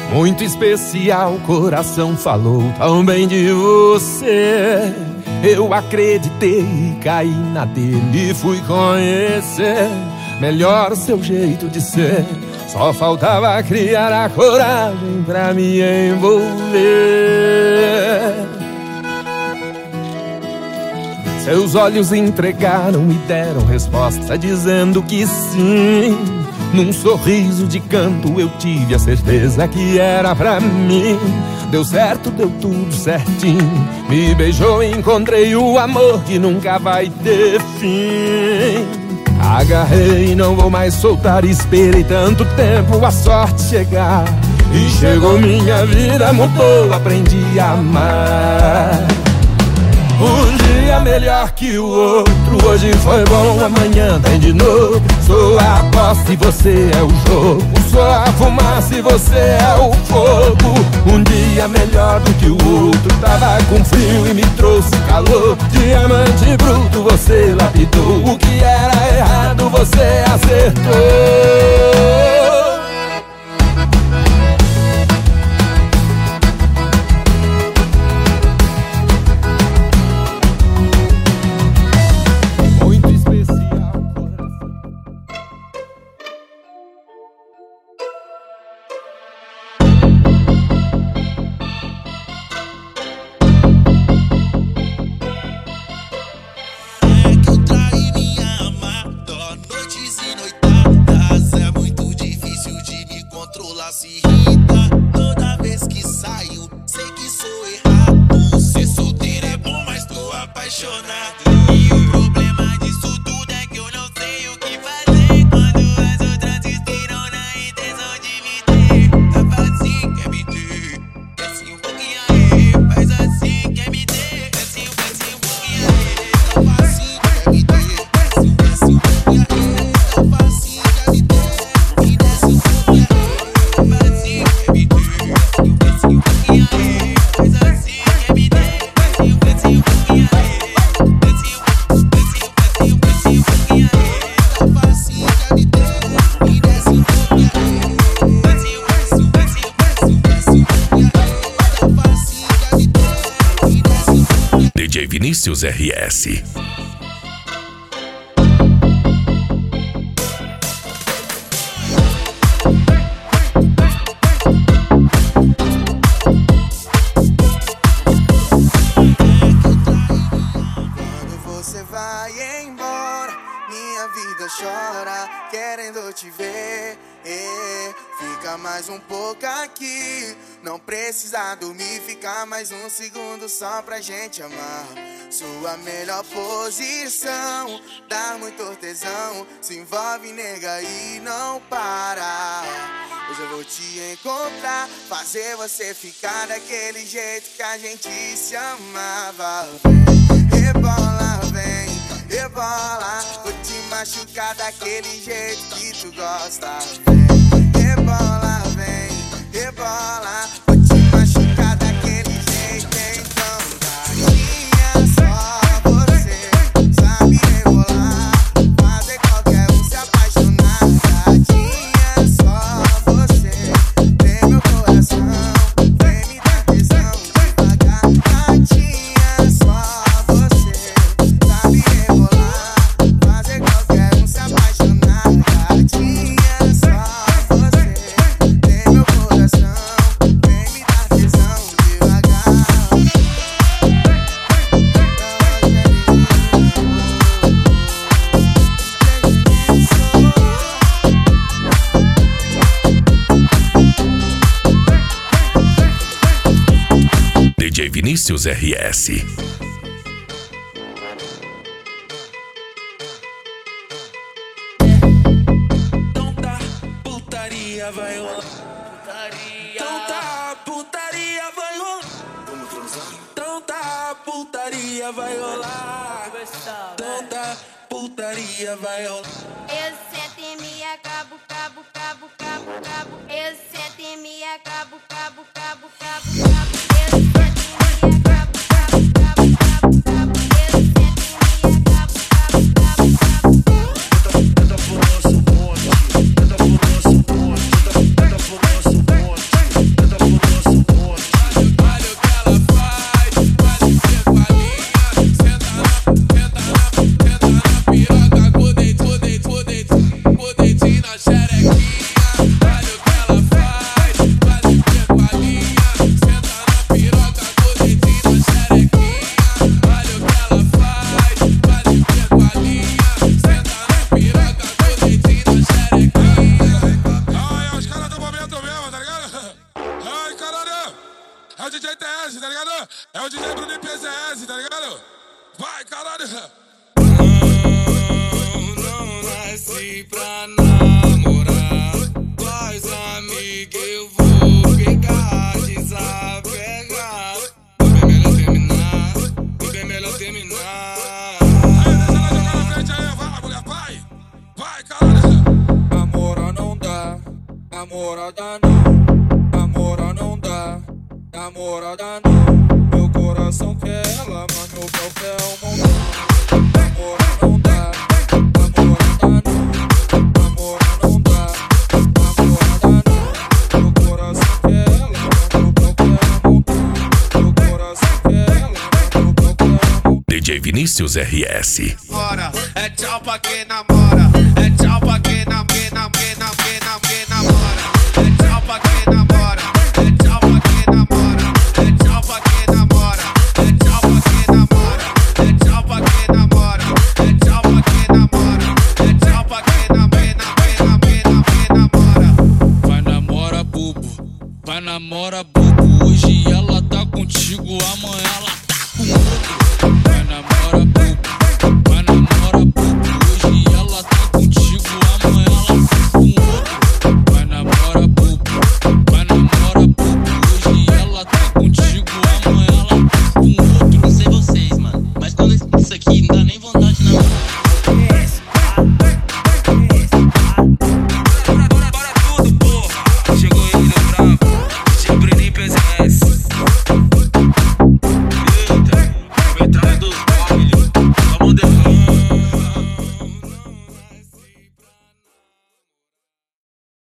Muito especial, o coração falou tão bem de você. Eu acreditei e caí na dele e fui conhecer melhor o seu jeito de ser. Só faltava criar a coragem pra me envolver. Seus olhos entregaram e deram resposta dizendo que sim. Num sorriso de canto eu tive a certeza que era pra mim. Deu certo, deu tudo certinho. Me beijou e encontrei o amor que nunca vai ter fim. Agarrei e não vou mais soltar. Esperei tanto tempo a sorte chegar. E chegou, minha vida mudou, aprendi a amar. Um dia melhor que o outro. Hoje foi bom, amanhã tem de novo. Sou a aposta e você é o jogo. Sou a fumaça e você é o fogo. Um dia melhor do que o outro. Tava com frio e me trouxe calor. Diamante bruto você lapidou. O que era errado você acertou. DJ Vinícius RS. Quando você vai embora, minha vida chora, querendo te ver. Fica mais um pouco aqui. Não precisa dormir, fica mais um segundo só pra gente amar. Sua melhor posição, dá muito tesão. Se envolve, nega, e não para. Hoje eu vou te encontrar, fazer você ficar daquele jeito que a gente se amava. Vem, rebola, vem, rebola. Vou te machucar daquele jeito que tu gosta. Vem, rebola, vem, rebola. Vou te machucar daquele jeito, então gatinha, só você sabe rebolar, fazer qualquer um se apaixonar. Gatinha, só você tem meu coração, vem me dar tesão devagar. Gatinha, só você sabe rebolar, fazer qualquer um se apaixonar. Gatinha, só você tem meu coração, vem me dar tesão devagar. DJ Vinícius RS. Tanta putaria vai rolar. Tanta putaria vai rolar. Tanta putaria vai rolar. Tanta putaria vai rolar. Eu sento e me acabo, cabo, cabo, cabo, cabo. Eu sento e me acabo, cabo, cabo, cabo, cabo. Eu sento e me acabo, cabo, cabo, cabo, cabo. Eu sento e me acabo, cabo, cabo, cabo. Tenta pro nosso bonde, tenta pro nosso bonde, tenta pro nosso bonde. namorada não, namora não dá, namorada não. Meu coração quer ela, mas meu pau quer um montão. Namora não dá, namorada não, namora não dá, namorada não. Meu coração quer ela, mas meu pau quer um montão. Meu coração quer ela, mas meu pau quer um montão. DJ Vinícius RS. Ora, é tchau pra quem namora, é tchau pra quem namora. É tchau pra quem namora, é tchau pra quem namora, é tchau pra quem namora, é tchau pra quem namora, é tchau pra quem namora, é tchau pra quem namora, é tchau pra quem namora. Vai namora bubo, vai namora bubo.